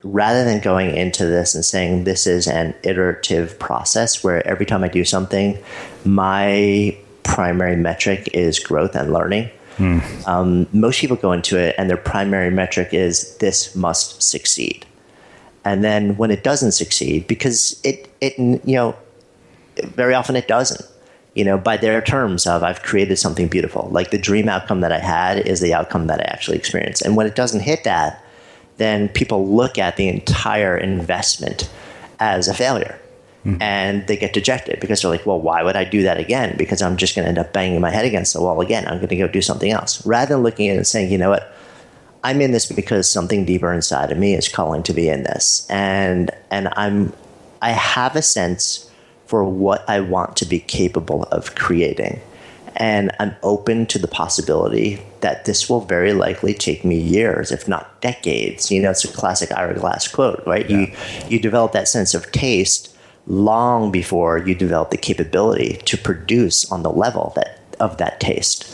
rather than going into this and saying this is an iterative process where every time I do something, my primary metric is growth and learning. Most people go into it and their primary metric is this must succeed. And then when it doesn't succeed, because it very often it doesn't, by their terms of I've created something beautiful, like the dream outcome that I had is the outcome that I actually experienced. And when it doesn't hit that, then people look at the entire investment as a failure. And they get dejected because they're like, well, why would I do that again? Because I'm just going to end up banging my head against the wall again. I'm going to go do something else. Rather than looking at it and saying, you know what, I'm in this because something deeper inside of me is calling to be in this. And I have a sense for what I want to be capable of creating. And I'm open to the possibility that this will very likely take me years, if not decades. It's a classic Ira Glass quote, right? Yeah. You develop that sense of taste long before you develop the capability to produce on the level of that taste.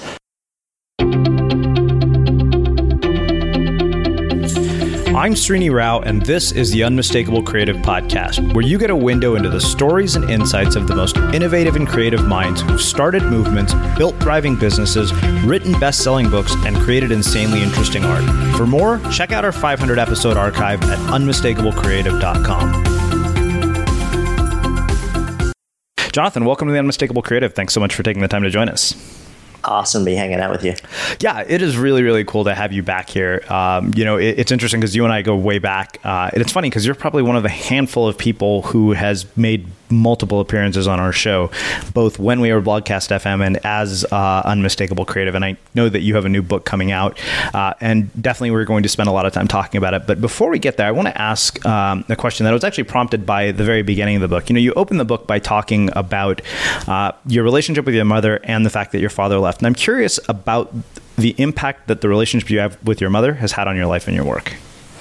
I'm Srini Rao, and this is the Unmistakable Creative Podcast, where you get a window into the stories and insights of the most innovative and creative minds who've started movements, built thriving businesses, written best-selling books, and created insanely interesting art. For more, check out our 500-episode archive at unmistakablecreative.com. Jonathan, welcome to the Unmistakable Creative. Thanks so much for taking the time to join us. Awesome to be hanging out with you. Yeah, it is really, really cool to have you back here. It's interesting because you and I go way back. And it's funny because you're probably one of the handful of people who has made multiple appearances on our show, both when we were Blogcast FM and as Unmistakable Creative. And I know that you have a new book coming out, and definitely we're going to spend a lot of time talking about it. But before we get there, I want to ask a question that was actually prompted by the very beginning of the book. You open the book by talking about your relationship with your mother and the fact that your father left. And I'm curious about the impact that the relationship you have with your mother has had on your life and your work.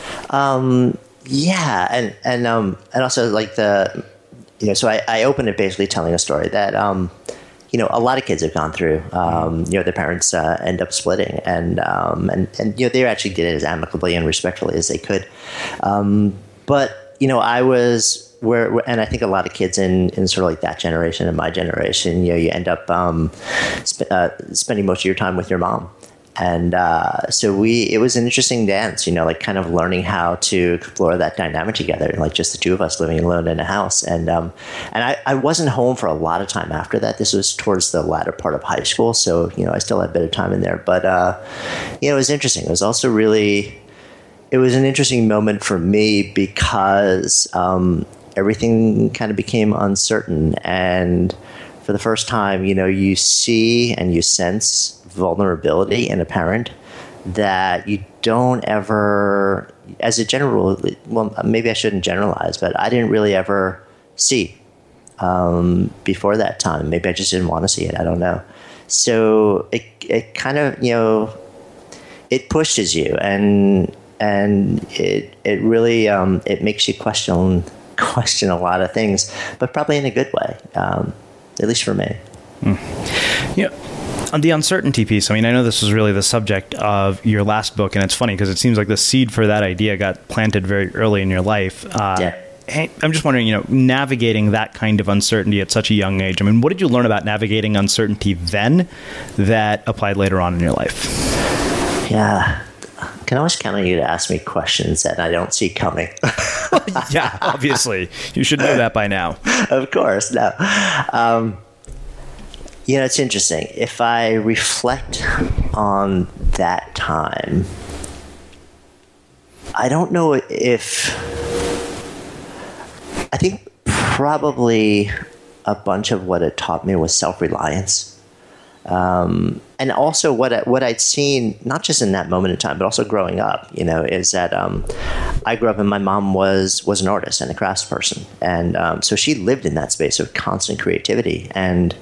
Yeah. And also like so I opened it basically telling a story that, a lot of kids have gone through, their parents end up splitting and they actually did it as amicably and respectfully as they could. But I was and I think a lot of kids in sort of like that generation and my generation, you end up spending most of your time with your mom. And so it was an interesting dance, like kind of learning how to explore that dynamic together, like just the two of us living alone in a house. And I wasn't home for a lot of time after that. This was towards the latter part of high school. So, I still had a bit of time in there. But, it was interesting. It was also it was an interesting moment for me because everything kind of became uncertain. And for the first time, you see and you sense vulnerability in a parent that you don't ever, as a general, well, maybe I shouldn't generalize, but I didn't really ever see before that time. Maybe I just didn't want to see it. I don't know. So it kind of, it pushes you and it really, it makes you question a lot of things, but probably in a good way, at least for me. Yeah. On the uncertainty piece, I know this was really the subject of your last book, and it's funny because it seems like the seed for that idea got planted very early in your life. Hey, I'm just wondering, navigating that kind of uncertainty at such a young age. What did you learn about navigating uncertainty then that applied later on in your life? Yeah. I can always count on you to ask me questions that I don't see coming. Yeah, obviously. You should know that by now. Of course. No. It's interesting. If I reflect on that time, I don't know if... I think probably a bunch of what it taught me was self-reliance. And also what I'd seen, not just in that moment in time, but also growing up, is that I grew up and my mom was an artist and a craftsperson. And so she lived in that space of constant creativity and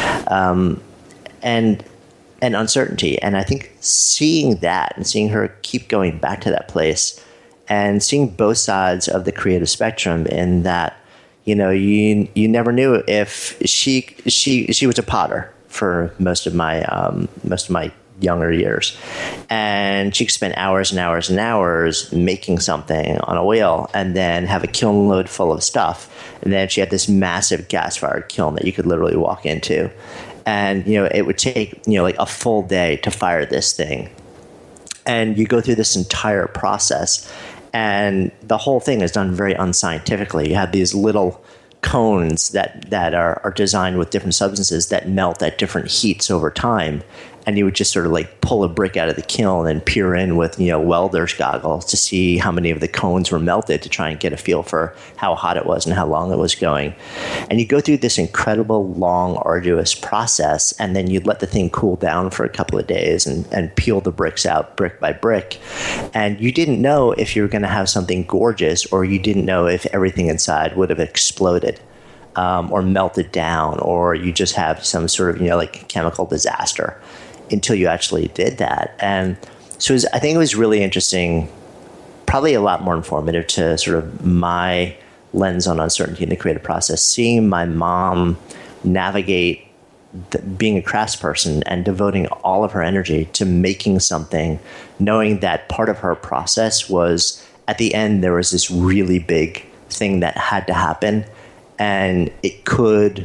uncertainty. And I think seeing that and seeing her keep going back to that place and seeing both sides of the creative spectrum in that, you never knew if she was a potter for most of my younger years. And she could spend hours and hours and hours making something on a wheel and then have a kiln load full of stuff. And then she had this massive gas-fired kiln that you could literally walk into. And, it would take, like a full day to fire this thing. And you go through this entire process. And the whole thing is done very unscientifically. You have these little cones that are designed with different substances that melt at different heats over time. And you would just sort of like pull a brick out of the kiln and peer in with, welder's goggles to see how many of the cones were melted to try and get a feel for how hot it was and how long it was going. And you go through this incredible, long, arduous process, and then you'd let the thing cool down for a couple of days and peel the bricks out brick by brick. And you didn't know if you were going to have something gorgeous, or you didn't know if everything inside would have exploded. Or melted down, or you just have some sort of, like chemical disaster until you actually did that. And so I think it was really interesting, probably a lot more informative to sort of my lens on uncertainty in the creative process, seeing my mom navigate being a craftsperson and devoting all of her energy to making something, knowing that part of her process was at the end, there was this really big thing that had to happen. And it could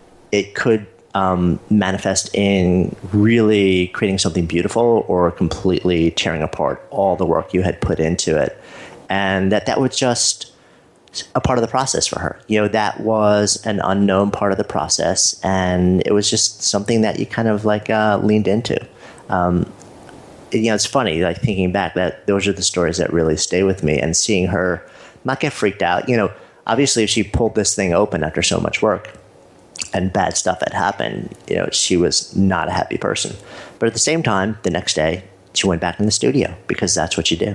manifest in really creating something beautiful or completely tearing apart all the work you had put into it. And that was just a part of the process for her. That was an unknown part of the process. And it was just something that you kind of like leaned into. It's funny, like thinking back, that those are the stories that really stay with me, and seeing her not get freaked out. Obviously, if she pulled this thing open after so much work and bad stuff had happened, she was not a happy person. But at the same time, the next day, she went back in the studio, because that's what you do.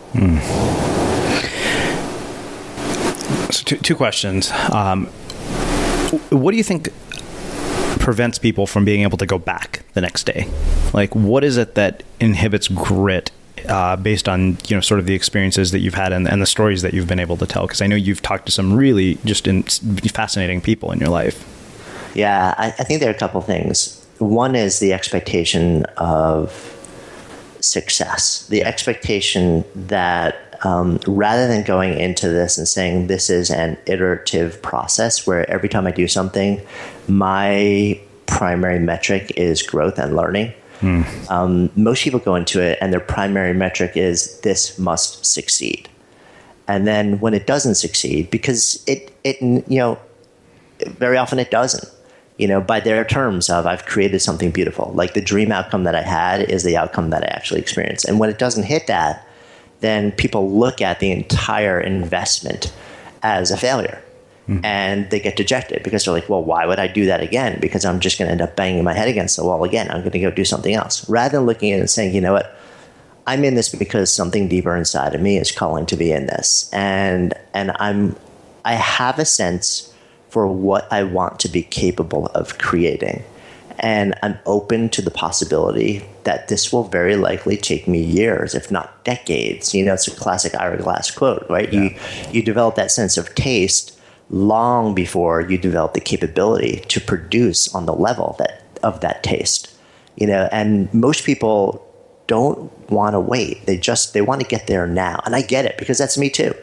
So two questions. What do you think prevents people from being able to go back the next day? Like, what is it that inhibits grit? Based on sort of the experiences that you've had and the stories that you've been able to tell, because I know you've talked to some really just fascinating people in your life. Yeah, I think there are a couple things. One is the expectation of success, the expectation that rather than going into this and saying this is an iterative process where every time I do something, my primary metric is growth and learning. Most people go into it and their primary metric is this must succeed. And then when it doesn't succeed, because it very often it doesn't, by their terms of I've created something beautiful, like the dream outcome that I had is the outcome that I actually experienced. And when it doesn't hit that, then people look at the entire investment as a failure. And they get dejected because they're like, well, why would I do that again? Because I'm just going to end up banging my head against the wall again. I'm going to go do something else. Rather than looking at it and saying, you know what, I'm in this because something deeper inside of me is calling to be in this. And I have a sense for what I want to be capable of creating. And I'm open to the possibility that this will very likely take me years, if not decades. It's a classic Ira Glass quote, right? Yeah. You develop that sense of taste long before you develop the capability to produce on the level of that taste, and most people don't want to wait. They want to get there now. And I get it, because that's me too.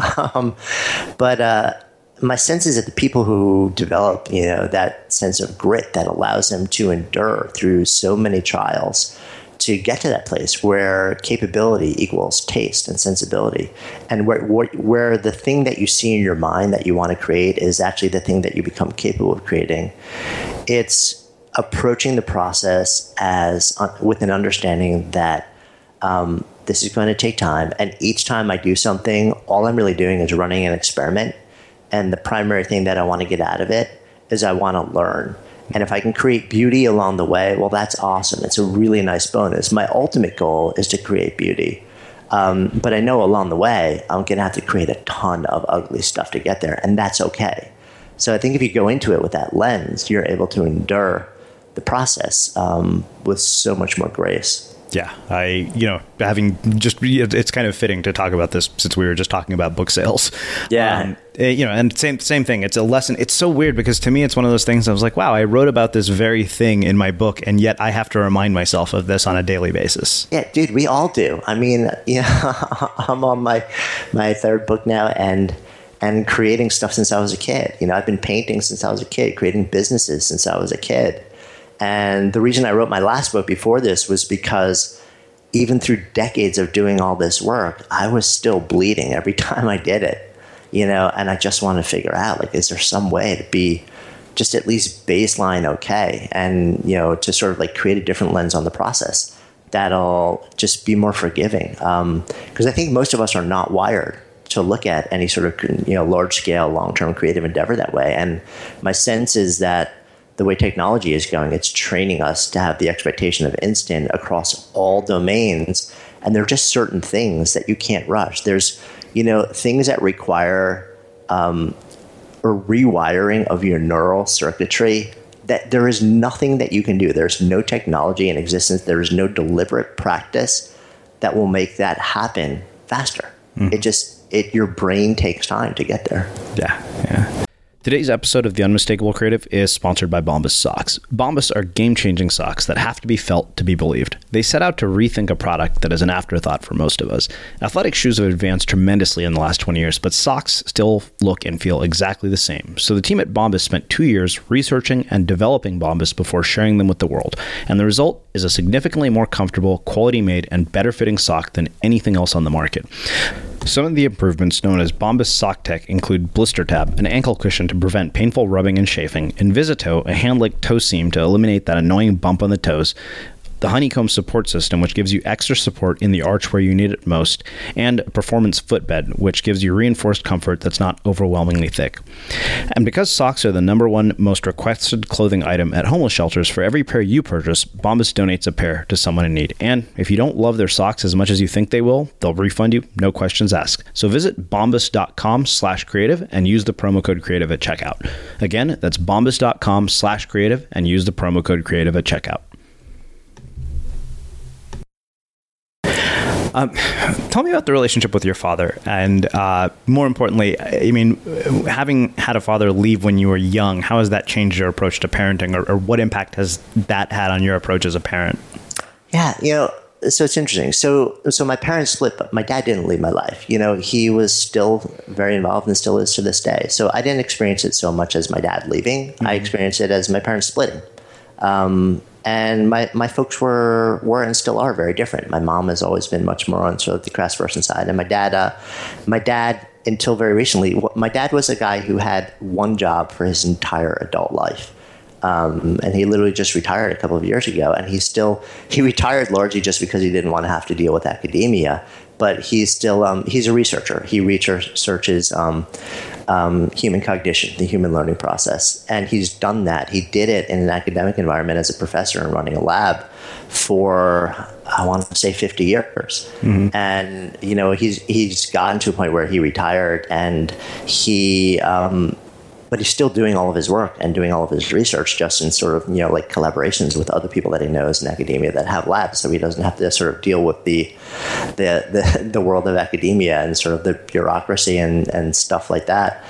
But my sense is that the people who develop, that sense of grit that allows them to endure through so many trials to get to that place where capability equals taste and sensibility, and where the thing that you see in your mind that you want to create is actually the thing that you become capable of creating. It's approaching the process with an understanding that this is going to take time, and each time I do something, all I'm really doing is running an experiment, and the primary thing that I want to get out of it is I want to learn. And if I can create beauty along the way, well, that's awesome. It's a really nice bonus. My ultimate goal is to create beauty. But I know along the way, I'm going to have to create a ton of ugly stuff to get there, and that's okay. So I think if you go into it with that lens, you're able to endure the process with so much more grace. Yeah, it's kind of fitting to talk about this since we were just talking about book sales. Yeah. And same thing. It's a lesson. It's so weird because to me, it's one of those things I was like, wow, I wrote about this very thing in my book, and yet I have to remind myself of this on a daily basis. Yeah, dude, we all do. I mean, I'm on my third book now and creating stuff since I was a kid. I've been painting since I was a kid, creating businesses since I was a kid. And the reason I wrote my last book before this was because even through decades of doing all this work, I was still bleeding every time I did it, and I just want to figure out, like, is there some way to be just at least baseline okay? And, to sort of like create a different lens on the process that'll just be more forgiving. Because I think most of us are not wired to look at any sort of, large scale, long-term creative endeavor that way. And my sense is that the way technology is going, it's training us to have the expectation of instant across all domains. And there are just certain things that you can't rush. There's, things that require a rewiring of your neural circuitry that there is nothing that you can do. There's no technology in existence. There is no deliberate practice that will make that happen faster. Mm-hmm. Your brain takes time to get there. Yeah. Today's episode of The Unmistakable Creative is sponsored by Bombas socks. Bombas are game-changing socks that have to be felt to be believed. They set out to rethink a product that is an afterthought for most of us. Athletic shoes have advanced tremendously in the last 20 years, but socks still look and feel exactly the same. So the team at Bombas spent 2 years researching and developing Bombas before sharing them with the world. And the result is a significantly more comfortable, quality-made, and better-fitting sock than anything else on the market. Some of the improvements known as Bombas Sock Tech include Blister Tab, an ankle cushion to prevent painful rubbing and chafing, Invisito, a hand-like toe seam to eliminate that annoying bump on the toes, the Honeycomb support system, which gives you extra support in the arch where you need it most, and a Performance footbed, which gives you reinforced comfort that's not overwhelmingly thick. And because socks are the #1 most requested clothing item at homeless shelters, for every pair you purchase, Bombas donates a pair to someone in need. And if you don't love their socks as much as you think they will, they'll refund you, no questions asked. So visit bombas.com/creative and use the promo code creative at checkout. Again, that's bombas.com/creative and use the promo code creative at checkout. Tell me about the relationship with your father, and more importantly, I mean, having had a father leave when you were young, how has that changed your approach to parenting, or what impact has that had on your approach as a parent? Yeah, so it's interesting. So my parents split, but my dad didn't leave my life. He was still very involved and still is to this day. So I didn't experience it so much as my dad leaving. Mm-hmm. I experienced it as my parents splitting. And my folks were and still are very different. My mom has always been much more on sort of the craftsperson side, and my dad until very recently, my dad was a guy who had one job for his entire adult life, and he literally just retired a couple of years ago. And he retired largely just because he didn't want to have to deal with academia. But he's still he's a researcher. He researches human cognition, the human learning process. And he's done that. He did it in an academic environment as a professor and running a lab for, I want to say, 50 years. Mm-hmm. And, he's gotten to a point where he retired, and but he's still doing all of his work and doing all of his research just in sort of, like collaborations with other people that he knows in academia that have labs. So he doesn't have to sort of deal with the world of academia and sort of the bureaucracy and stuff like that.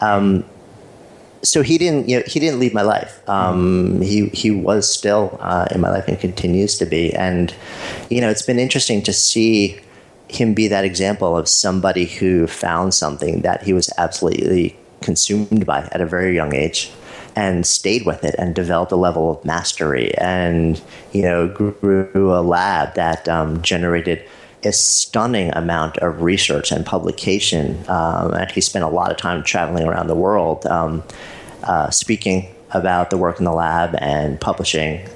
So he didn't leave my life. He was still in my life and continues to be. And, it's been interesting to see him be that example of somebody who found something that he was absolutely consumed by at a very young age and stayed with it and developed a level of mastery and, grew a lab that generated a stunning amount of research and publication. And he spent a lot of time traveling around the world, speaking about the work in the lab and publishing.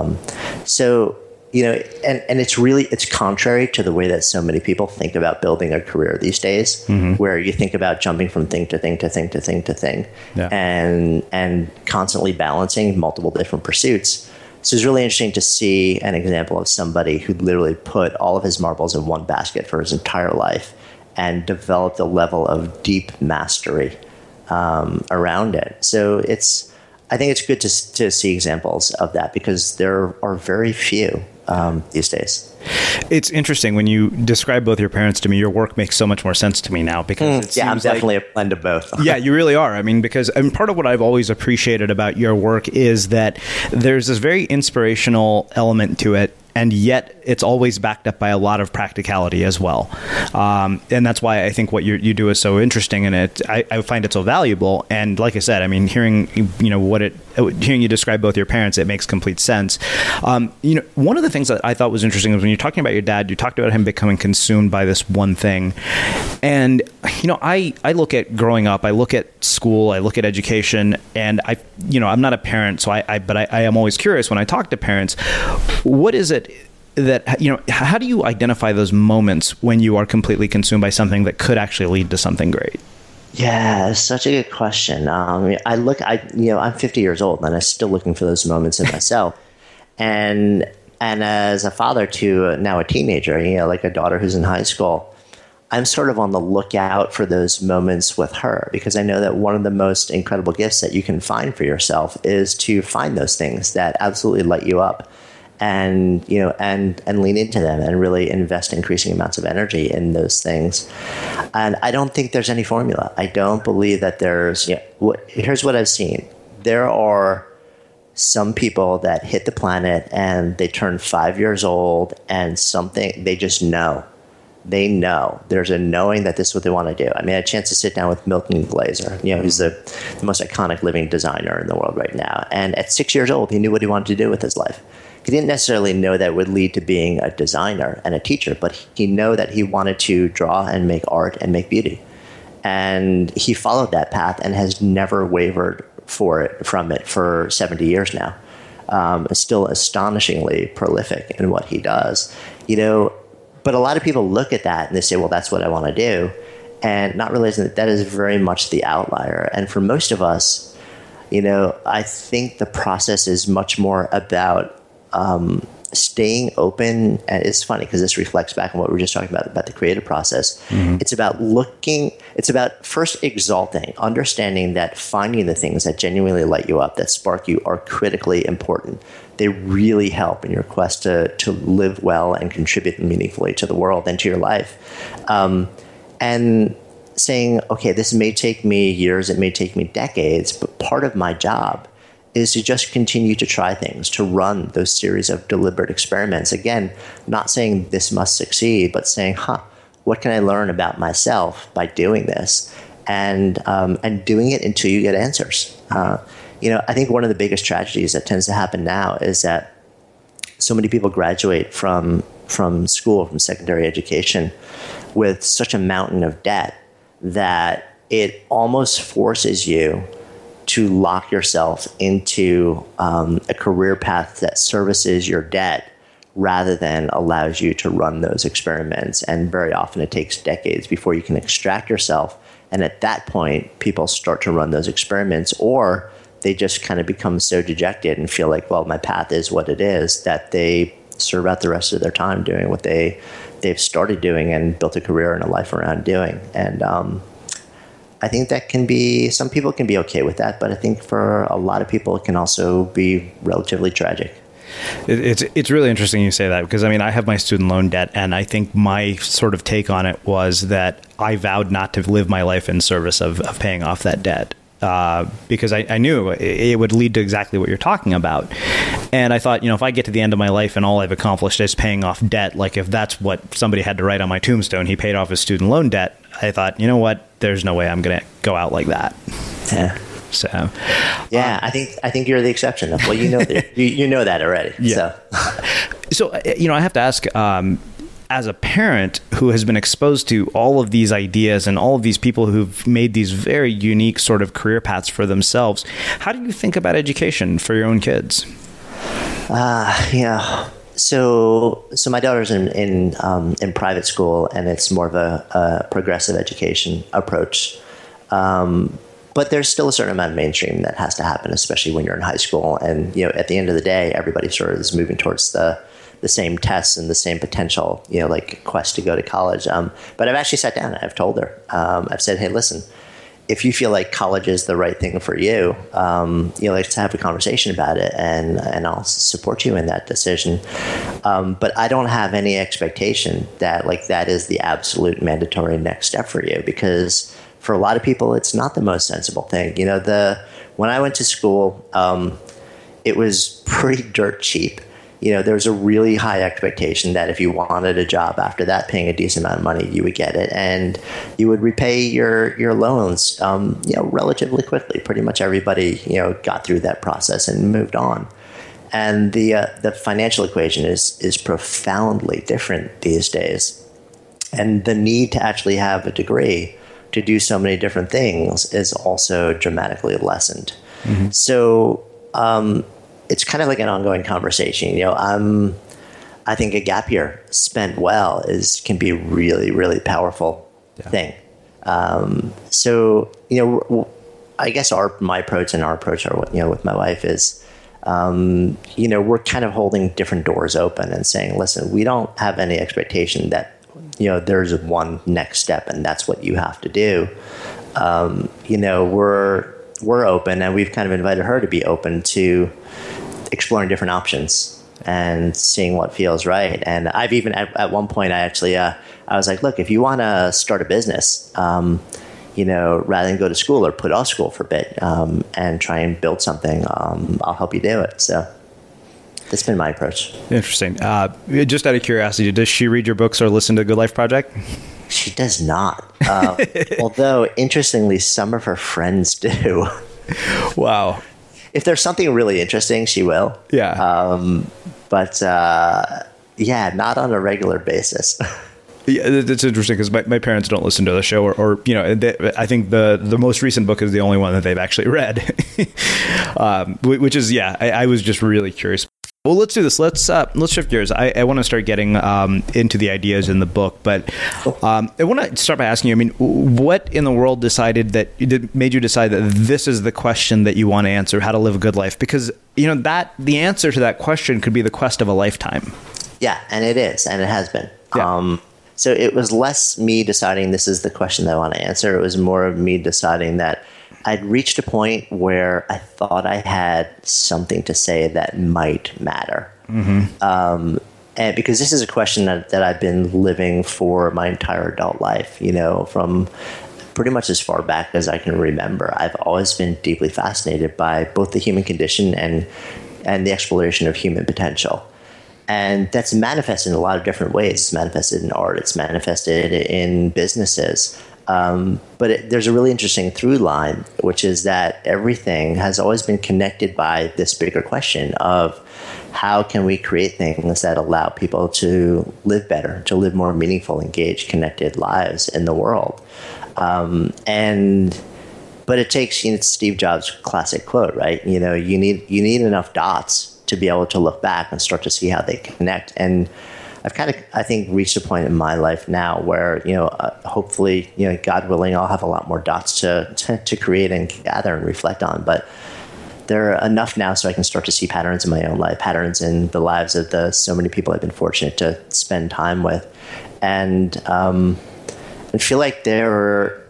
And it's contrary to the way that so many people think about building a career these days, mm-hmm. where you think about jumping from thing to thing to thing to thing to thing, yeah. and constantly balancing multiple different pursuits. So it's really interesting to see an example of somebody who literally put all of his marbles in one basket for his entire life and developed a level of deep mastery around it. So I think it's good to see examples of that, because there are very few these days. It's interesting when you describe both your parents to me, your work makes so much more sense to me now because I'm definitely a blend of both. Yeah, you really are. I mean, because part of what I've always appreciated about your work is that there's this very inspirational element to it. And yet it's always backed up by a lot of practicality as well. And that's why I think what you do is so interesting, and I find it so valuable. And like I said, I mean, hearing you describe both your parents, it makes complete sense. One of the things that I thought was interesting was when you're talking about your dad, you talked about him becoming consumed by this one thing. And, I look at growing up, I look at school, I look at education, and I'm not a parent, so but I am always curious when I talk to parents, what is it that, how do you identify those moments when you are completely consumed by something that could actually lead to something great? Yeah, such a good question. I'm 50 years old and I'm still looking for those moments in myself. And as a father to now a teenager, like a daughter who's in high school, I'm sort of on the lookout for those moments with her, because I know that one of the most incredible gifts that you can find for yourself is to find those things that absolutely light you up. And lean into them and really invest increasing amounts of energy in those things. And I don't think there's any formula. I don't believe that there's. Here's what I've seen. There are some people that hit the planet and they turn 5 years old and something they just know. They know. There's a knowing that this is what they want to do. I mean, I had a chance to sit down with Milton Glaser, who's the most iconic living designer in the world right now. And at 6 years old, he knew what he wanted to do with his life. He didn't necessarily know that would lead to being a designer and a teacher, but he knew that he wanted to draw and make art and make beauty. And he followed that path and has never wavered from it for 70 years now. Is still astonishingly prolific in what he does. But a lot of people look at that and they say, well, that's what I want to do. And not realizing that is very much the outlier. And for most of us, I think the process is much more about staying open. And it's funny because this reflects back on what we were just talking about the creative process. Mm-hmm. It's about first exalting, understanding that finding the things that genuinely light you up, that spark you, are critically important. They really help in your quest to live well and contribute meaningfully to the world and to your life. And saying, okay, this may take me years, it may take me decades, but part of my job is to just continue to try things, to run those series of deliberate experiments. Again, not saying this must succeed, but saying, what can I learn about myself by doing this? And doing it until you get answers. I think one of the biggest tragedies that tends to happen now is that so many people graduate from school, from secondary education, with such a mountain of debt that it almost forces you to lock yourself into a career path that services your debt rather than allows you to run those experiments. And very often it takes decades before you can extract yourself. And at that point, people start to run those experiments, or they just kind of become so dejected and feel like, well, my path is what it is, that they serve out the rest of their time doing what they've started doing and built a career and a life around doing. And I think that some people can be okay with that, but I think for a lot of people, it can also be relatively tragic. It's really interesting you say that, because I mean, I have my student loan debt, and I think my sort of take on it was that I vowed not to live my life in service of paying off that debt. Because I knew it would lead to exactly what you're talking about. And I thought, if I get to the end of my life and all I've accomplished is paying off debt, like if that's what somebody had to write on my tombstone, he paid off his student loan debt, I thought, you know what, there's no way I'm going to go out like that. Yeah. So, yeah, I think you're the exception. Well, you know that already. Yeah. So, I have to ask, as a parent who has been exposed to all of these ideas and all of these people who've made these very unique sort of career paths for themselves, how do you think about education for your own kids? So my daughter's in private school, and it's more of a progressive education approach. But there's still a certain amount of mainstream that has to happen, especially when you're in high school. And, at the end of the day, everybody sort of is moving towards the same tests and the same potential, like quest to go to college. But I've actually sat down and I've told her, I've said, hey, listen, if you feel like college is the right thing for you, let's have a conversation about it, and I'll support you in that decision. But I don't have any expectation that that is the absolute mandatory next step for you, because for a lot of people, it's not the most sensible thing. When I went to school, it was pretty dirt cheap. There was a really high expectation that if you wanted a job after that, paying a decent amount of money, you would get it, and you would repay your loans, relatively quickly. Pretty much everybody, got through that process and moved on. And the financial equation is profoundly different these days, and the need to actually have a degree to do so many different things is also dramatically lessened. Mm-hmm. So. It's kind of like an ongoing conversation. I think a gap year spent well can be really, really powerful thing. So I guess my approach and our approach with my wife is, we're kind of holding different doors open and saying, listen, we don't have any expectation that there's one next step and that's what you have to do. We're open, and we've kind of invited her to be open to exploring different options and seeing what feels right. And I've even at one point, I was like, look, if you want to start a business, rather than go to school or put off school for a bit, and try and build something, I'll help you do it. So that's been my approach. Interesting. Just out of curiosity, does she read your books or listen to Good Life Project? She does not. Although, interestingly, some of her friends do. Wow. If there's something really interesting, she will. Yeah. But not on a regular basis. Yeah, it's interesting because my parents don't listen to the show, or I think the most recent book is the only one that they've actually read, which is, I was just really curious. Well, let's do this. Let's shift gears. I want to start getting into the ideas in the book, but I want to start by asking you, what in the world made you decide that this is the question that you want to answer, how to live a good life? Because, that the answer to that question could be the quest of a lifetime. Yeah, and it is, and it has been. Yeah. So it was less me deciding this is the question that I want to answer. It was more of me deciding that I'd reached a point where I thought I had something to say that might matter. Mm-hmm. And because this is a question that I've been living for my entire adult life, from pretty much as far back as I can remember. I've always been deeply fascinated by both the human condition and the exploration of human potential. And that's manifested in a lot of different ways. It's manifested in art. It's manifested in businesses. But there's a really interesting through line, which is that everything has always been connected by this bigger question of how can we create things that allow people to live better, to live more meaningful, engaged, connected lives in the world. But it takes, it's Steve Jobs' classic quote, right? You need enough dots to be able to look back and start to see how they connect. And I've kind of, I think, reached a point in my life now where, hopefully, God willing, I'll have a lot more dots to create and gather and reflect on. But there are enough now so I can start to see patterns in my own life, patterns in the lives of so many people I've been fortunate to spend time with. And I feel like there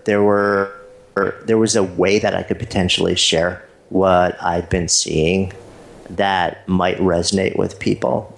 was a way that I could potentially share what I'd been seeing that might resonate with people.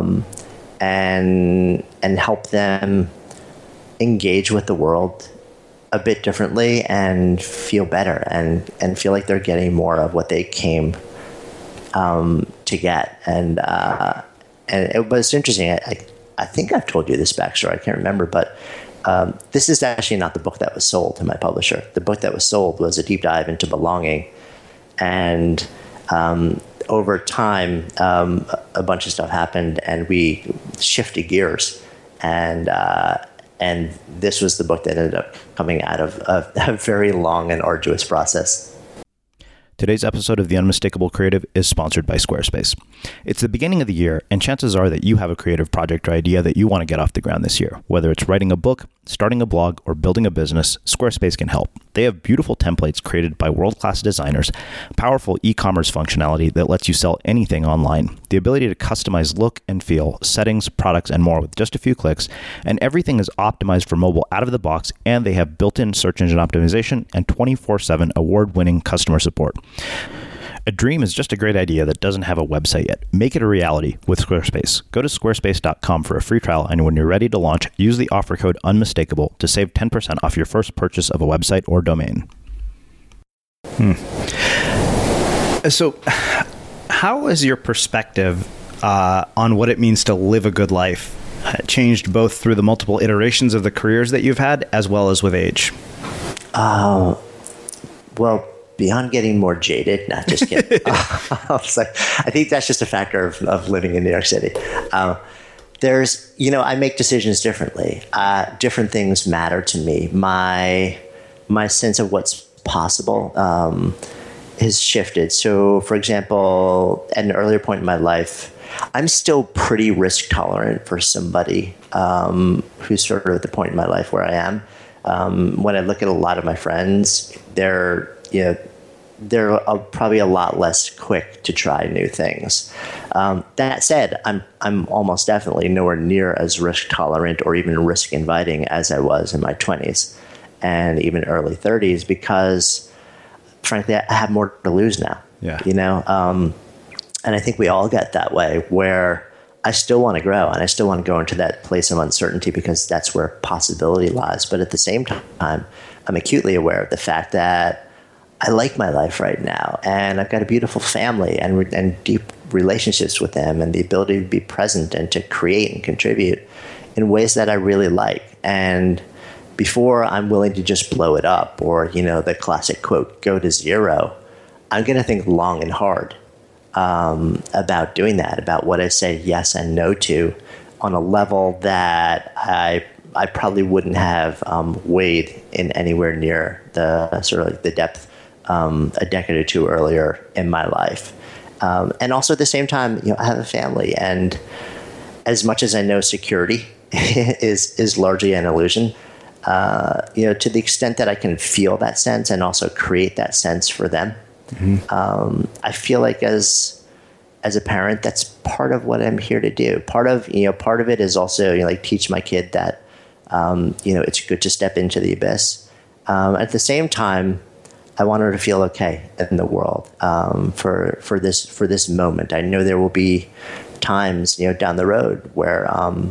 And help them engage with the world a bit differently and feel better and feel like they're getting more of what they came to get. And it was interesting. I think I've told you this backstory. I can't remember, but this is actually not the book that was sold to my publisher. The book that was sold was a deep dive into belonging, and over time, a bunch of stuff happened, and we shifted gears, and this was the book that ended up coming out of a very long and arduous process. Today's episode of The Unmistakable Creative is sponsored by Squarespace. It's the beginning of the year, and chances are that you have a creative project or idea that you want to get off the ground this year, whether it's writing a book, Starting a blog or building a business, Squarespace can help. They have beautiful templates created by world-class designers, powerful e-commerce functionality that lets you sell anything online, the ability to customize look and feel, settings, products, and more with just a few clicks, and everything is optimized for mobile out of the box, and they have built-in search engine optimization and 24/7 award-winning customer support. A dream is just a great idea that doesn't have a website yet. Make it a reality with Squarespace. Go to squarespace.com for a free trial, and when you're ready to launch, use the offer code UNMISTAKABLE to save 10% off your first purchase of a website or domain. So, how has your perspective on what it means to live a good life changed both through the multiple iterations of the careers that you've had as well as with age? Well, beyond getting more jaded, not just kidding. I think that's just a factor of living in New York City. I make decisions differently. Different things matter to me. My sense of what's possible has shifted. So, for example, at an earlier point in my life, I'm still pretty risk tolerant for somebody who's sort of at the point in my life where I am. When I look at a lot of my friends, they're probably a lot less quick to try new things. That said, I'm almost definitely nowhere near as risk tolerant or even risk inviting as I was in my 20s and even early 30s because, frankly, I have more to lose now. Yeah. And I think we all get that way where I still want to grow and I still want to go into that place of uncertainty because that's where possibility lies. But at the same time, I'm acutely aware of the fact that I like my life right now, and I've got a beautiful family and deep relationships with them, and the ability to be present and to create and contribute in ways that I really like. And before I'm willing to just blow it up, or the classic quote, "Go to zero," I'm going to think long and hard about doing that, about what I say yes and no to, on a level that I probably wouldn't have weighed in anywhere near the sort of like the depth a decade or two earlier in my life. And also at the same time, I have a family, and as much as I know security is largely an illusion, to the extent that I can feel that sense and also create that sense for them, I feel like as a parent, that's part of what I'm here to do. Part of it is also, like teach my kid that, it's good to step into the abyss. At the same time, I want her to feel okay in the world for this moment. I know there will be times down the road where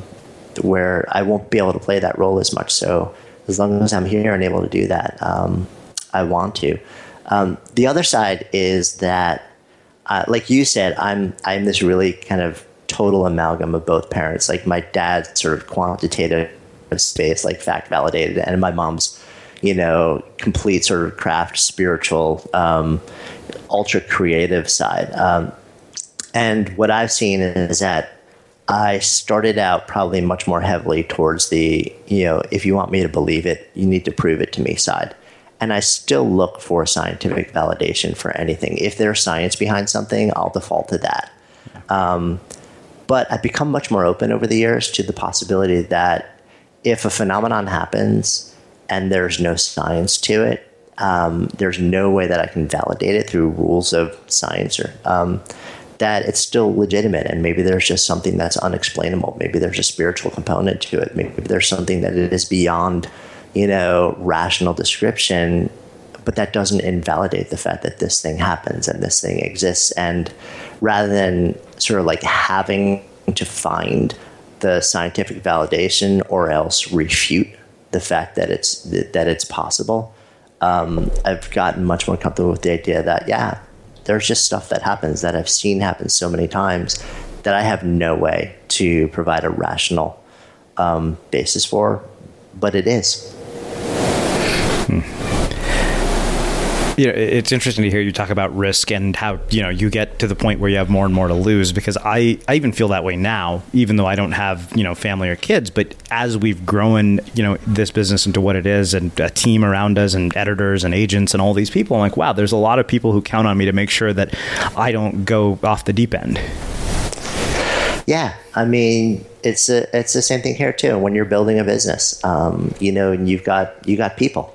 I won't be able to play that role as much. So as long as I'm here and able to do that, I want to. The other side is that, like you said, I'm this really kind of total amalgam of both parents. Like my dad's sort of quantitative space, like fact validated, and my mom's complete sort of craft, spiritual, ultra creative side. And what I've seen is that I started out probably much more heavily towards the, if you want me to believe it, you need to prove it to me side. And I still look for scientific validation for anything. If there's science behind something, I'll default to that. But I've become much more open over the years to the possibility that if a phenomenon happens and there's no science to it, there's no way that I can validate it through rules of science, or that it's still legitimate, and maybe there's just something that's unexplainable. Maybe there's a spiritual component to it. Maybe there's something that it is beyond, rational description, but that doesn't invalidate the fact that this thing happens and this thing exists. And rather than sort of like having to find the scientific validation or else refute the fact that it's possible, I've gotten much more comfortable with the idea that, there's just stuff that happens that I've seen happen so many times that I have no way to provide a rational basis for, but it is. It's interesting to hear you talk about risk and how, you get to the point where you have more and more to lose, because I even feel that way now, even though I don't have, family or kids. But as we've grown, this business into what it is, and a team around us and editors and agents and all these people, I'm like, wow, there's a lot of people who count on me to make sure that I don't go off the deep end. Yeah. I mean, it's the same thing here too. When you're building a business, you know, and you got people.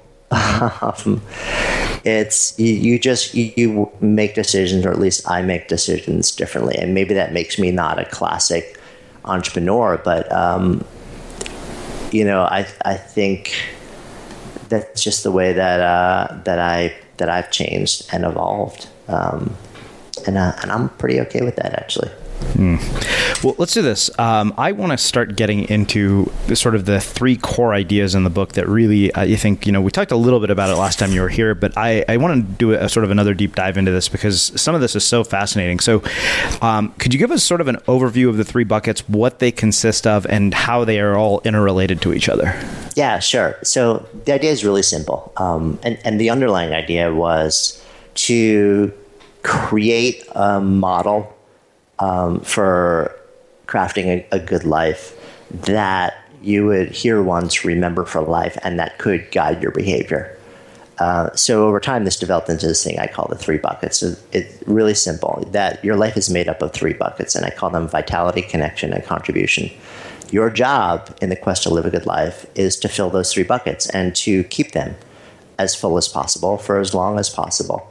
It's you make decisions, or at least I make decisions differently, and maybe that makes me not a classic entrepreneur, but you know, I think that's just the way that I've changed and evolved, and I'm pretty okay with that, actually. Well, let's do this. I want to start getting into sort of the 3 core ideas in the book that really, you think, you know, we talked a little bit about it last time you were here, but I want to do a sort of another deep dive into this because some of this is so fascinating. So could you give us sort of an overview of the 3 buckets, what they consist of, and how they are all interrelated to each other? Yeah, sure. So the idea is really simple. And the underlying idea was to create a model for crafting a good life that you would hear once, remember for life, and that could guide your behavior. So over time, this developed into this thing I call the 3 buckets. So it's really simple, that your life is made up of 3 buckets, and I call them vitality, connection, and contribution. Your job in the quest to live a good life is to fill those 3 buckets and to keep them as full as possible for as long as possible.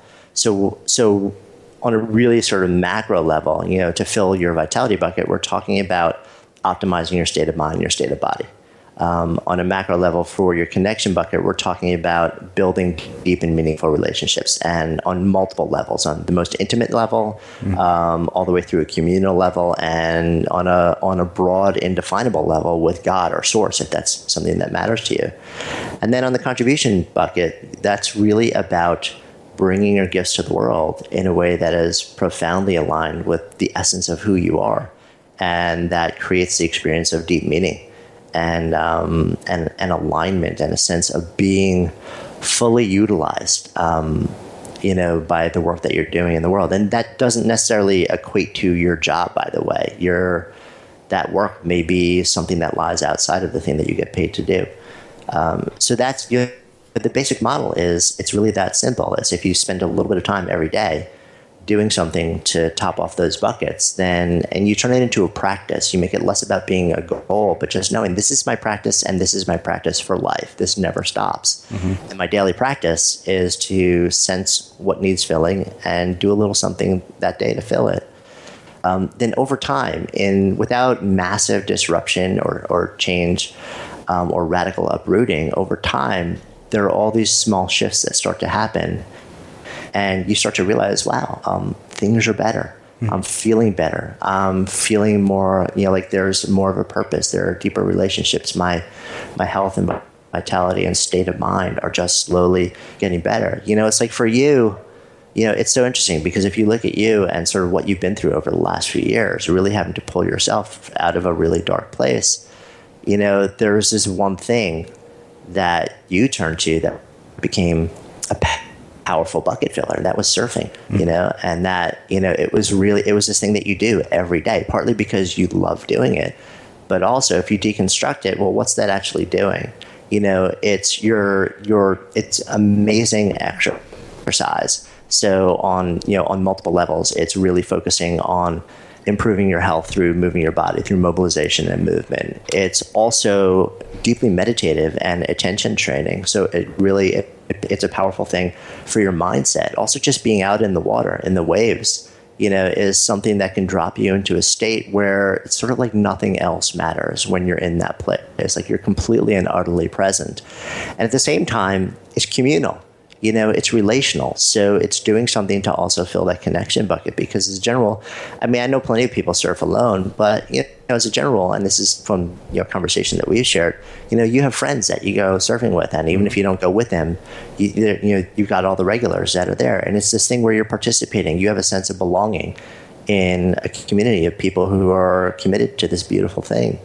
So on a really sort of macro level, you know, to fill your vitality bucket, we're talking about optimizing your state of mind, your state of body. On a macro level, for your connection bucket, we're talking about building deep and meaningful relationships, and on multiple levels, on the most intimate level, all the way through a communal level, and on a broad, indefinable level with God or Source, if that's something that matters to you. And then on the contribution bucket, that's really about bringing your gifts to the world in a way that is profoundly aligned with the essence of who you are, and that creates the experience of deep meaning and alignment and a sense of being fully utilized, you know, by the work that you're doing in the world. And that doesn't necessarily equate to your job, by the way. That work may be something that lies outside of the thing that you get paid to do. So that's the basic model is, it's really that simple. It's if you spend a little bit of time every day doing something to top off those buckets, and you turn it into a practice. You make it less about being a goal, but just knowing this is my practice and this is my practice for life. This never stops. Mm-hmm. And my daily practice is to sense what needs filling and do a little something that day to fill it. Then over time, without massive disruption or change or radical uprooting, over time, there are all these small shifts that start to happen, and you start to realize, wow, things are better. Mm-hmm. I'm feeling better. I'm feeling more, you know, like there's more of a purpose. There are deeper relationships. My health and vitality and state of mind are just slowly getting better. You know, it's like for you, you know, it's so interesting because if you look at you and sort of what you've been through over the last few years, really having to pull yourself out of a really dark place, you know, there's this one thing that you turned to that became a powerful bucket filler, and that was surfing. Mm-hmm. You know, and that, you know, it was this thing that you do every day, partly because you love doing it, but also if you deconstruct it, well, what's that actually doing? You know, it's it's amazing exercise. So on multiple levels, it's really focusing on improving your health through moving your body, through mobilization and movement. It's also deeply meditative and attention training. So it's a powerful thing for your mindset. Also, just being out in the water, in the waves, you know, is something that can drop you into a state where it's sort of like nothing else matters when you're in that place. It's like you're completely and utterly present. And at the same time, it's communal. You know, it's relational. So it's doing something to also fill that connection bucket, because as a general, I mean, I know plenty of people surf alone, but, you know, as a general, and this is from, you know, conversation that we've shared, you know, you have friends that you go surfing with, and even if you don't go with them, you've got all the regulars that are there. And it's this thing where you're participating. You have a sense of belonging in a community of people who are committed to this beautiful thing.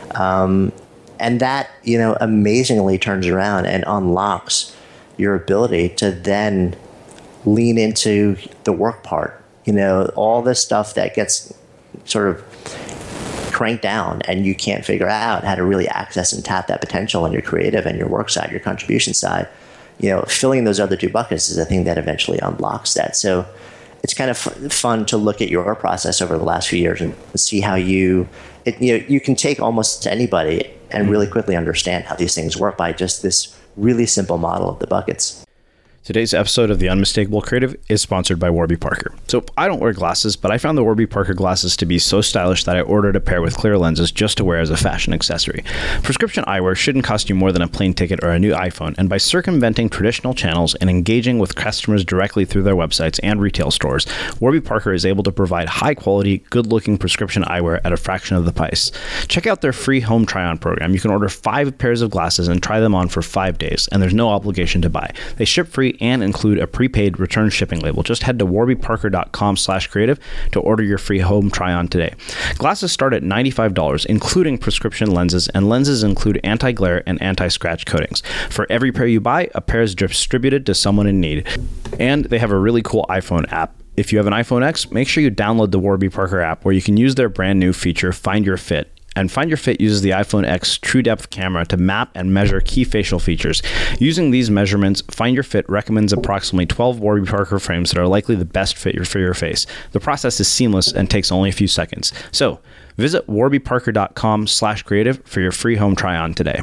And that, you know, amazingly turns around and unlocks your ability to then lean into the work part. You know, all this stuff that gets sort of cranked down and you can't figure out how to really access and tap that potential on your creative and your work side, your contribution side. You know, filling those other 2 buckets is the thing that eventually unlocks that. So it's kind of fun to look at your process over the last few years and see how you can take almost anybody and really quickly understand how these things work by just this really simple model of the buckets. Today's episode of The Unmistakable Creative is sponsored by Warby Parker. So I don't wear glasses, but I found the Warby Parker glasses to be so stylish that I ordered a pair with clear lenses just to wear as a fashion accessory. Prescription eyewear shouldn't cost you more than a plane ticket or a new iPhone, and by circumventing traditional channels and engaging with customers directly through their websites and retail stores, Warby Parker is able to provide high-quality, good-looking prescription eyewear at a fraction of the price. Check out their free home try-on program. You can order 5 pairs of glasses and try them on for 5 days, and there's no obligation to buy. They ship free and include a prepaid return shipping label. Just head to warbyparker.com/creative to order your free home try-on today. Glasses start at $95, including prescription lenses, and lenses include anti-glare and anti-scratch coatings. For every pair you buy, a pair is distributed to someone in need. And they have a really cool iPhone app. If you have an iPhone X, make sure you download the Warby Parker app, where you can use their brand new feature, Find Your Fit. And Find Your Fit uses the iPhone X True Depth camera to map and measure key facial features. Using these measurements, Find Your Fit recommends approximately 12 Warby Parker frames that are likely the best fit for your face. The process is seamless and takes only a few seconds. So visit warbyparker.com/creative for your free home try-on today.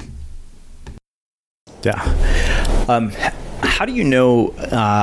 Yeah. How do you know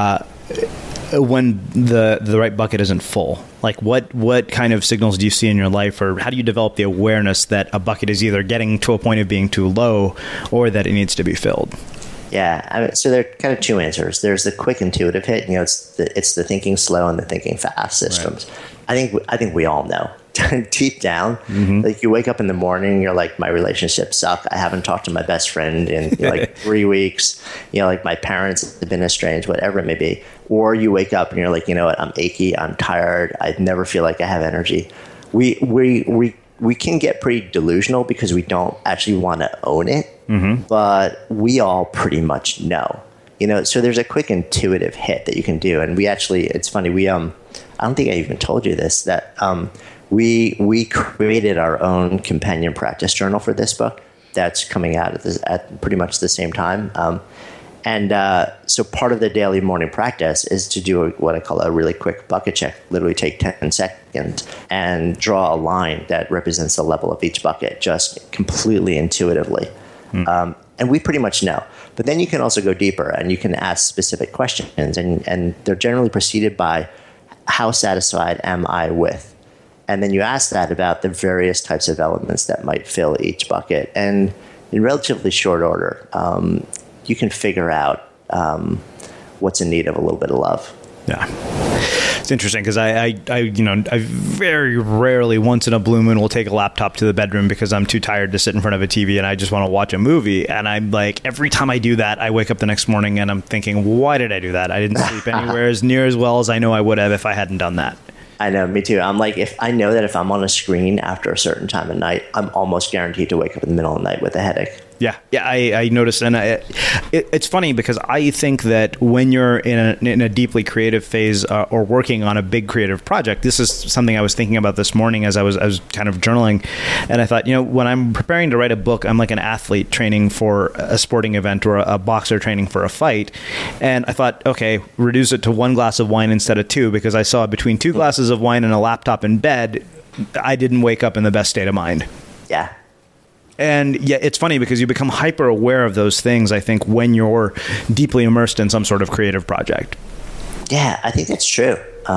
when the right bucket isn't full? Like what kind of signals do you see in your life, or how do you develop the awareness that a bucket is either getting to a point of being too low or that it needs to be filled? Yeah, so there are kind of two answers. There's the quick intuitive hit. It's the thinking slow and the thinking fast systems. Right. I think we all know deep down. Mm-hmm. Like you wake up in the morning, you're like, my relationships suck. I haven't talked to my best friend in like 3 weeks. Like my parents have been estranged, whatever it may be. Or you wake up and you're like, you know what? I'm achy. I'm tired. I never feel like I have energy. We can get pretty delusional because we don't actually want to own it. Mm-hmm. But we all pretty much know. So there's a quick intuitive hit that you can do. And it's funny, I don't think I even told you this, that we created our own companion practice journal for this book that's coming out at pretty much the same time. So part of the daily morning practice is to do what I call a really quick bucket check, literally take 10 seconds and draw a line that represents the level of each bucket just completely intuitively. And we pretty much know. But then you can also go deeper and you can ask specific questions, and they're generally preceded by, how satisfied am I with? And then you ask that about the various types of elements that might fill each bucket. And in relatively short order, you can figure out what's in need of a little bit of love. Yeah. It's interesting because I very rarely, once in a blue moon, will take a laptop to the bedroom because I'm too tired to sit in front of a TV and I just want to watch a movie. And I'm like, every time I do that, I wake up the next morning and I'm thinking, why did I do that? I didn't sleep anywhere as near as well as I know I would have if I hadn't done that. I know, me too. I'm like, if I know that if I'm on a screen after a certain time of night, I'm almost guaranteed to wake up in the middle of the night with a headache. Yeah, I noticed, and it's funny because I think that when you're in a deeply creative phase or working on a big creative project, this is something I was thinking about this morning as I was kind of journaling, and I thought, when I'm preparing to write a book, I'm like an athlete training for a sporting event or a boxer training for a fight, and I thought, okay, reduce it to 1 glass of wine instead of 2, because I saw between 2 glasses of wine and a laptop in bed, I didn't wake up in the best state of mind. Yeah. And yeah, it's funny because you become hyper aware of those things, I think, when you're deeply immersed in some sort of creative project. Yeah, I think that's true.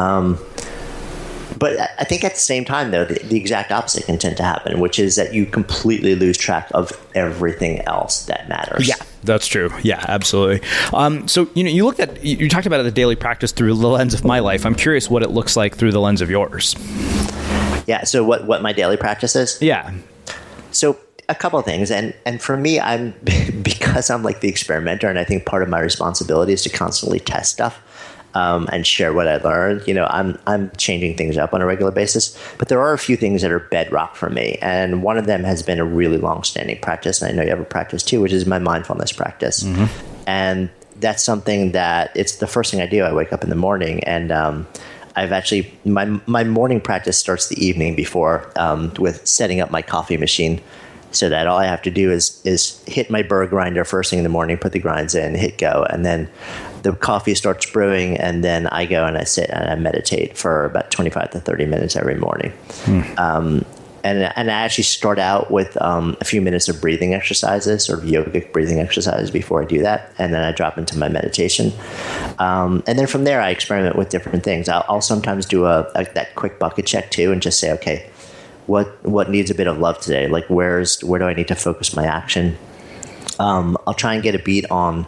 But I think at the same time, though, the exact opposite can tend to happen, which is that you completely lose track of everything else that matters. Yeah, that's true. Yeah, absolutely. So, you talked about the daily practice through the lens of my life. I'm curious what it looks like through the lens of yours. Yeah, so what my daily practice is? Yeah. So a couple of things. And for me, because I'm like the experimenter, and I think part of my responsibility is to constantly test stuff and share what I learned. I'm changing things up on a regular basis, but there are a few things that are bedrock for me. And one of them has been a really long-standing practice, and I know you have a practice too, which is my mindfulness practice. Mm-hmm. And that's something that it's the first thing I do. I wake up in the morning, and I've actually my morning practice starts the evening before with setting up my coffee machine. so that all I have to do is hit my burr grinder first thing in the morning, put the grinds in, hit go, and then the coffee starts brewing, and then I go and I sit and I meditate for about 25 to 30 minutes every morning. And I actually start out with a few minutes of breathing exercises, sort of yogic breathing exercises before I do that. And then I drop into my meditation. And then from there, I experiment with different things. I'll sometimes do that quick bucket check too, and just say, okay, what needs a bit of love today? Like where do I need to focus my action? I'll try and get a beat on,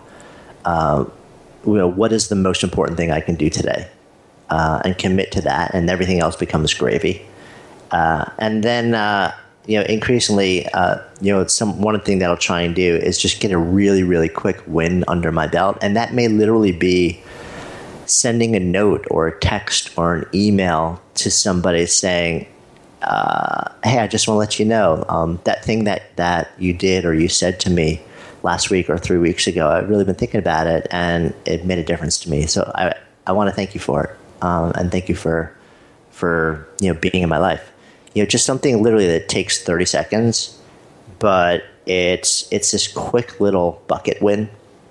what is the most important thing I can do today, and commit to that, and everything else becomes gravy. And then, increasingly, one thing that I'll try and do is just get a really, really quick win under my belt. And that may literally be sending a note or a text or an email to somebody saying, hey, I just want to let you know, that thing that you did or you said to me last week or 3 weeks ago, I've really been thinking about it and it made a difference to me. So I want to thank you for it. And thank you for being in my life. Just something literally that takes 30 seconds, but it's this quick little bucket win.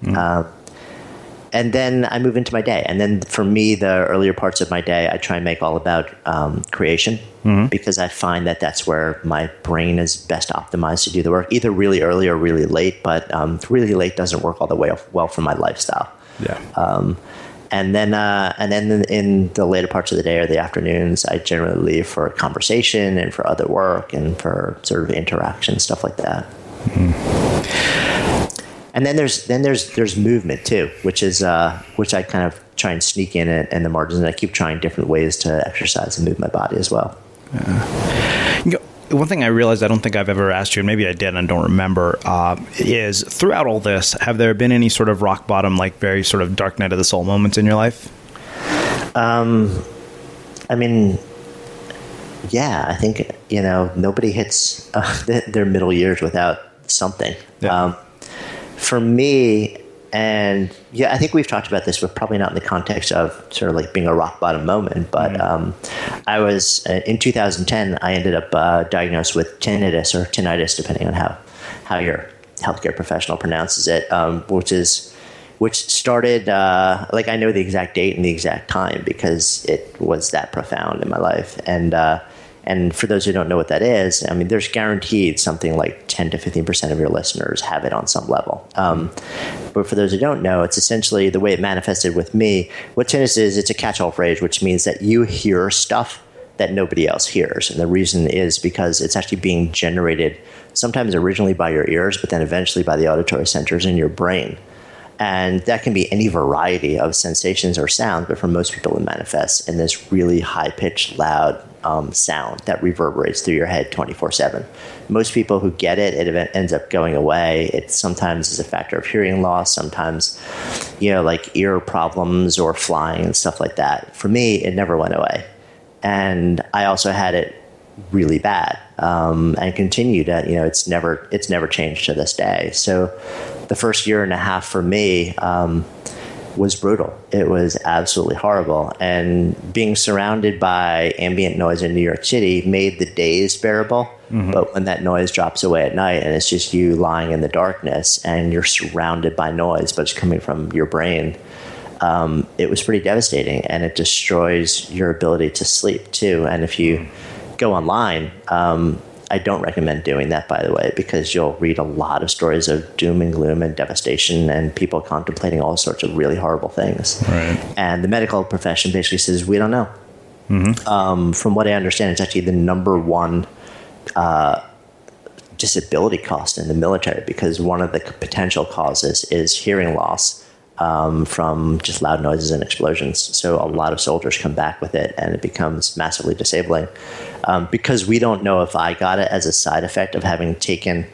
And then I move into my day. And then for me, the earlier parts of my day, I try and make all about creation, because I find that that's where my brain is best optimized to do the work, either really early or really late. But really late doesn't work all the way well for my lifestyle. Yeah. And then in the later parts of the day or the afternoons, I generally leave for conversation and for other work and for sort of interaction, stuff like that. And then there's movement too, which I kind of try and sneak in the margins, and I keep trying different ways to exercise and move my body as well. One thing I realized I don't think I've ever asked you, and maybe I did and I don't remember, is throughout all this, have there been any sort of rock bottom, like very sort of dark night of the soul moments in your life? I mean, yeah, I think, nobody hits their middle years without something. Yeah. For me, and yeah, I think we've talked about this, but probably not in the context of sort of like being a rock bottom moment. But I was in 2010. I ended up diagnosed with tinnitus or tinnitus, depending on how your healthcare professional pronounces it, which started like I know the exact date and the exact time because it was that profound in my life. And for those who don't know what that is, I mean, there's guaranteed something like 10 to 15% of your listeners have it on some level. But for those who don't know, it's essentially the way it manifested with me. What tinnitus is, it's a catch-all phrase, which means that you hear stuff that nobody else hears. And the reason is because it's actually being generated sometimes originally by your ears, but then eventually by the auditory centers in your brain. And that can be any variety of sensations or sounds, but for most people it manifests in this really high-pitched, loud sound that reverberates through your head 24/7. Most people who get it, it ends up going away. It sometimes is a factor of hearing loss, sometimes, like ear problems or flying and stuff like that. For me, it never went away. And I also had it really bad and continued at, it's never changed to this day. So the first year and a half for me was brutal. It was absolutely horrible. And being surrounded by ambient noise in New York City made the days bearable. But when that noise drops away at night and it's just you lying in the darkness and you're surrounded by noise, but it's coming from your brain, it was pretty devastating, and it destroys your ability to sleep too. And if you go online, I don't recommend doing that, by the way, because you'll read a lot of stories of doom and gloom and devastation and people contemplating all sorts of really horrible things. Right. And the medical profession basically says, we don't know. From what I understand, it's actually the number one disability cost in the military, because one of the potential causes is hearing loss from just loud noises and explosions. So a lot of soldiers come back with it, and it becomes massively disabling. Because we don't know if I got it as a side effect of having taken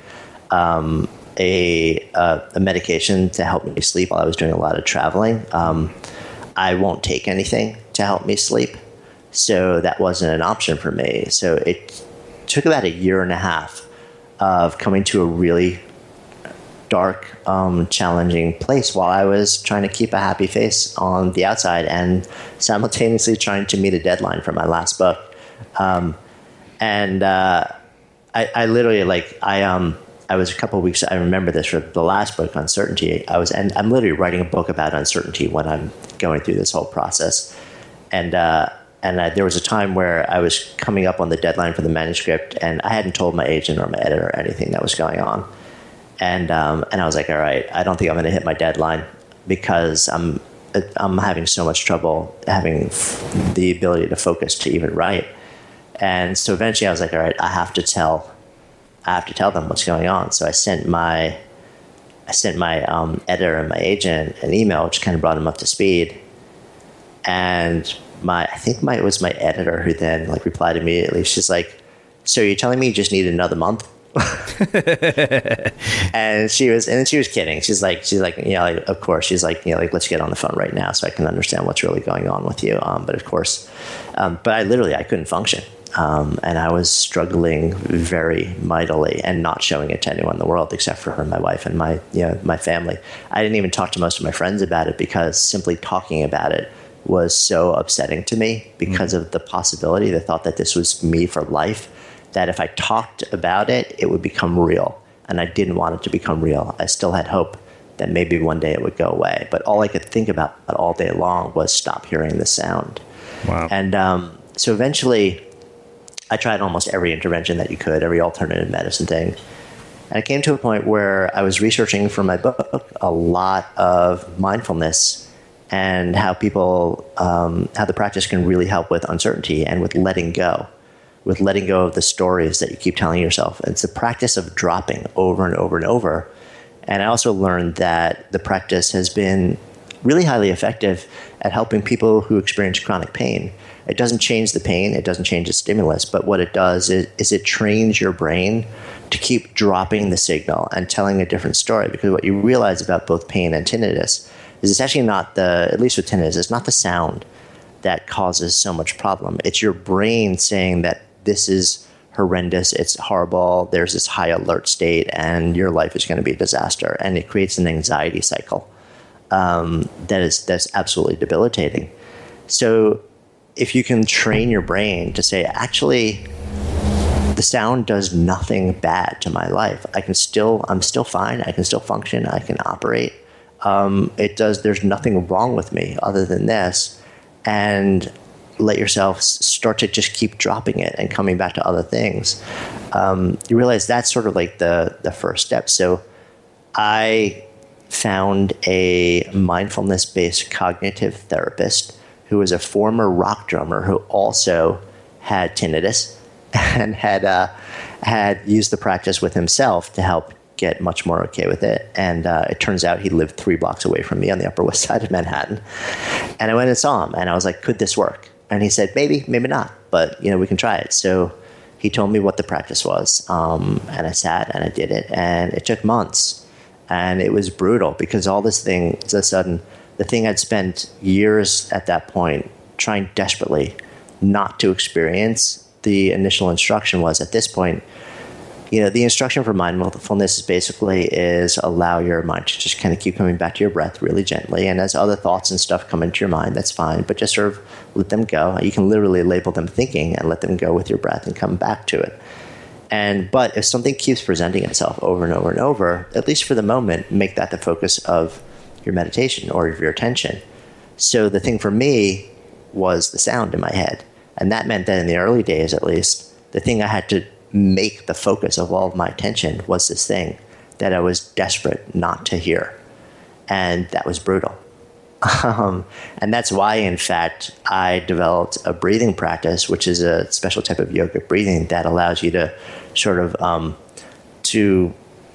a medication to help me sleep while I was doing a lot of traveling. I won't take anything to help me sleep, so that wasn't an option for me. So it took about a year and a half of coming to a really dark, challenging place while I was trying to keep a happy face on the outside and simultaneously trying to meet a deadline for my last book. And I literally I was a couple of weeks. I remember this for the last book, Uncertainty. And I'm literally writing a book about uncertainty when I'm going through this whole process. And there was a time where I was coming up on the deadline for the manuscript, and I hadn't told my agent or my editor anything that was going on. And I was like, all right, I don't think I'm going to hit my deadline because I'm having so much trouble having the ability to focus to even write. And so eventually I was like, all right, I have to tell them what's going on. So I sent my editor and my agent an email, which kind of brought them up to speed. And it was my editor who then replied immediately. She's like, so you're telling me you just need another month? and she was kidding. She's like, of course. She's like, let's get on the phone right now so I can understand what's really going on with you. But of course, but I couldn't function. And I was struggling very mightily and not showing it to anyone in the world except for my wife and my family. I didn't even talk to most of my friends about it because simply talking about it was so upsetting to me because of the possibility, the thought that this was me for life, that if I talked about it, it would become real. And I didn't want it to become real. I still had hope that maybe one day it would go away. But all I could think about all day long was stop hearing the sound. Wow. And so eventually I tried almost every intervention that you could, every alternative medicine thing. And I came to a point where I was researching for my book a lot of mindfulness and how people, how the practice can really help with uncertainty and with letting go of the stories that you keep telling yourself. It's a practice of dropping over and over and over. And I also learned that the practice has been really highly effective at helping people who experience chronic pain. It doesn't change the pain, it doesn't change the stimulus, but what it does is it trains your brain to keep dropping the signal and telling a different story. Because what you realize about both pain and tinnitus is it's actually not at least with tinnitus, it's not the sound that causes so much problem. It's your brain saying that this is horrendous, it's horrible, there's this high alert state, and your life is going to be a disaster. And it creates an anxiety cycle that's absolutely debilitating. So if you can train your brain to say, actually, the sound does nothing bad to my life. I'm still fine. I can still function. I can operate. There's nothing wrong with me other than this. And let yourself start to just keep dropping it and coming back to other things. You realize that's sort of like the first step. So I found a mindfulness-based cognitive therapist who was a former rock drummer who also had tinnitus and had used the practice with himself to help get much more okay with it. And it turns out he lived 3 blocks away from me on the Upper West Side of Manhattan. And I went and saw him, and I was like, could this work? And he said, maybe not, but we can try it. So he told me what the practice was, and I sat and I did it, and it took months. And it was brutal because all this thing, all of a sudden, the thing I'd spent years at that point trying desperately not to experience, the initial instruction was at this point, the instruction for mindfulness is allow your mind to just kind of keep coming back to your breath really gently. And as other thoughts and stuff come into your mind, that's fine, but just sort of let them go. You can literally label them thinking and let them go with your breath and come back to it. But if something keeps presenting itself over and over and over, at least for the moment, make that the focus of your meditation or of your attention. So the thing for me was the sound in my head. And that meant that in the early days, at least, the thing I had to make the focus of all of my attention was this thing that I was desperate not to hear. And that was brutal. And that's why, in fact, I developed a breathing practice, which is a special type of yogic breathing that allows you to sort of to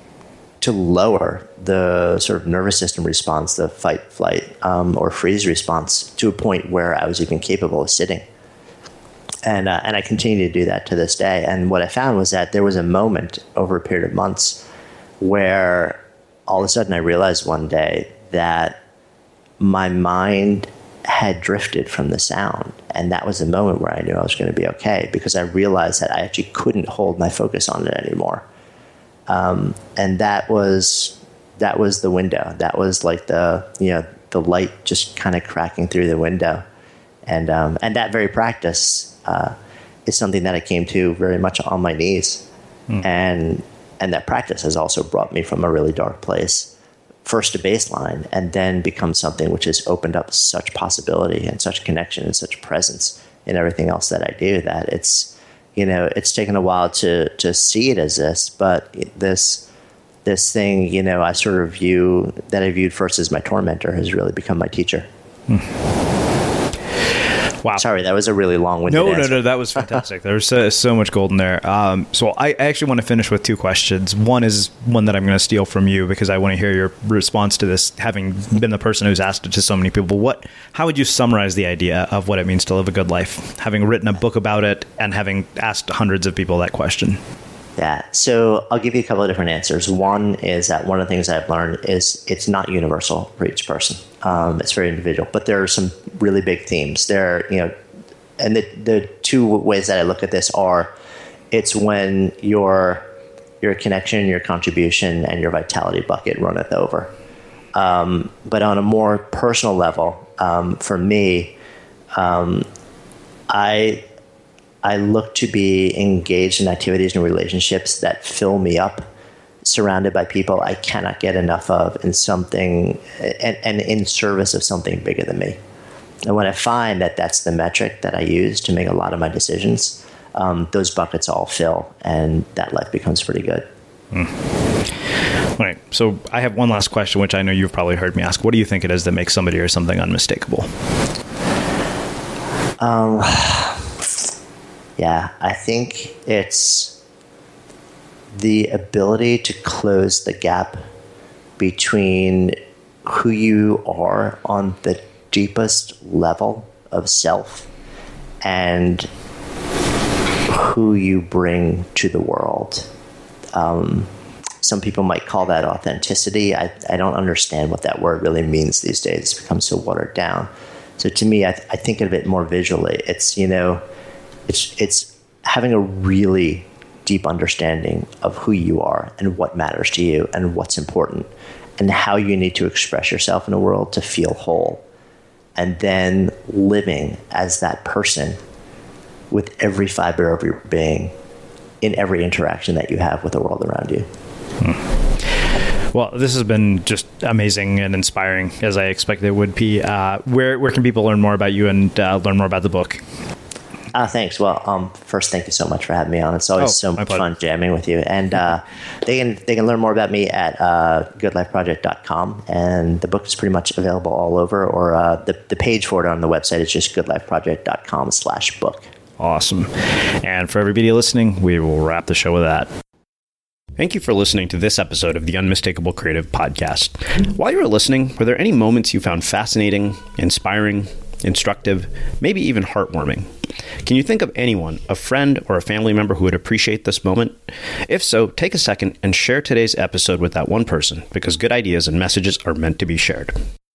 lower the sort of nervous system response, the fight, flight, or freeze response, to a point where I was even capable of sitting. And I continue to do that to this day. And what I found was that there was a moment over a period of months where all of a sudden I realized one day that my mind had drifted from the sound. And that was the moment where I knew I was going to be okay, because I realized that I actually couldn't hold my focus on it anymore. And that was the window. That was like the light just kind of cracking through the window. And that very practice is something that I came to very much on my knees. And that practice has also brought me from a really dark place, first to baseline, and then become something which has opened up such possibility and such connection and such presence in everything else that I do, that it's, you know, it's taken a while to see it as this, but this thing, you know, I viewed first as my tormentor has really become my teacher. Wow. Sorry, that was a really long-winded answer. No, that was fantastic. There's so much gold in there. So I actually want to finish with two questions. One is one that I'm going to steal from you because I want to hear your response to this, having been the person who's asked it to so many people. How would you summarize the idea of what it means to live a good life, having written a book about it and having asked hundreds of people that question? Yeah, so I'll give you a couple of different answers. One is that one of the things I've learned is it's not universal for each person. It's very individual, but there are some really big themes there. You know, and the two ways that I look at this are, it's when your connection, your contribution, and your vitality bucket runneth over. But on a more personal level, for me, I look to be engaged in activities and relationships that fill me up, surrounded by people I cannot get enough of, in something and in service of something bigger than me. And when I find that that's the metric that I use to make a lot of my decisions, those buckets all fill, and that life becomes pretty good. All right. So I have one last question, which I know you've probably heard me ask. What do you think it is that makes somebody or something unmistakable? Yeah, I think it's the ability to close the gap between who you are on the deepest level of self and who you bring to the world. Some people might call that authenticity. I don't understand what that word really means these days. It's become so watered down. So to me, I think of it more visually. It's, you know, it's having a really deep understanding of who you are and what matters to you and what's important and how you need to express yourself in the world to feel whole. And then living as that person with every fiber of your being in every interaction that you have with the world around you. Well, this has been just amazing and inspiring, as I expected it would be. Where can people learn more about you and learn more about the book? Thanks. Well, first, thank you so much for having me on. It's always so much fun jamming with you. And they can learn more about me at goodlifeproject.com. And the book is pretty much available all over, or the page for it on the website is just goodlifeproject.com/book. Awesome. And for everybody listening, we will wrap the show with that. Thank you for listening to this episode of the Unmistakable Creative Podcast. While you were listening, were there any moments you found fascinating, inspiring, instructive, maybe even heartwarming? Can you think of anyone, a friend or a family member who would appreciate this moment? If so, take a second and share today's episode with that one person, because good ideas and messages are meant to be shared.